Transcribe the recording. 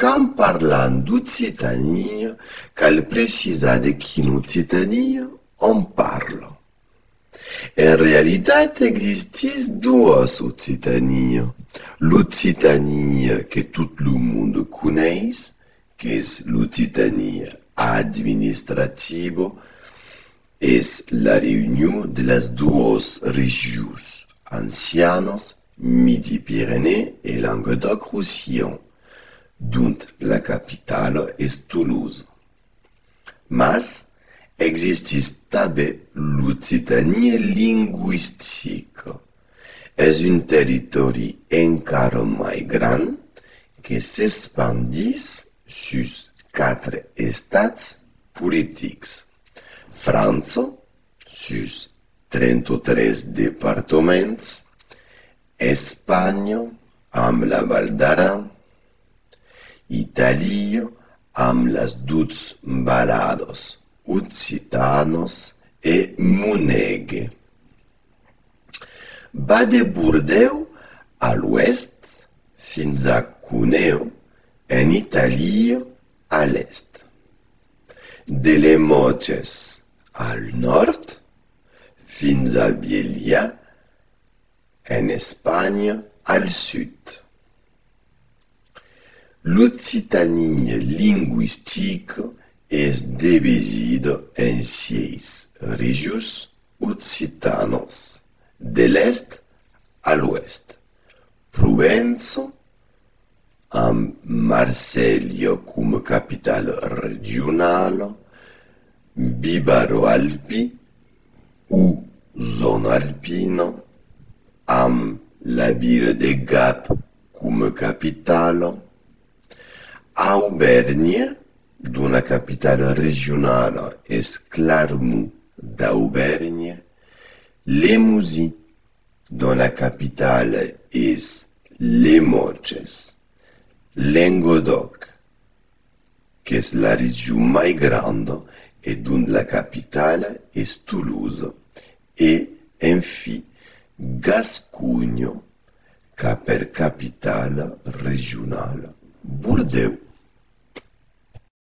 Quand parlant d'Occitanie, cal precisar de quina Occitania on parla. En realitat existeix dues Occitanies. L'Occitania que tot el món coneix, que és l'Occitania administrativa, és la reunió de les dues regions ancianes, Midi-Pyrénées et Languedoc-Roussillon, dont la capitale és Toulouse. Mas existeix també l'Occitania lingüística. És un territori encara més gran que s'expandeix sus 4 estats polítics. França, sus 33 departaments, Espanya, amb la Val d'Aran, Itàlia, amb les 12 ballades occitanes i Monegue. Va de Bordeus a l'oest fins a Cuneo, en Itàlia a l'est. De Limoges al nord fins a Biella, en Espanya al sud. L'Occitanie lingüística és dividida en 6 regions occitanes, de l'est a l'oest. Provença, amb Marsella com a capital regional, Bibaro-Alpi o zona alpina, amb la vila de Gap com a capital, Auvergne, dont la capitale regionale és Clermont d'Auvergne, Limousin, dont la capitale és Limoges, Languedoc, que és la regió més gran et dont la capitale és Toulouse, et, enfin, Gascogne, qui a per capitale regionale Bordeus.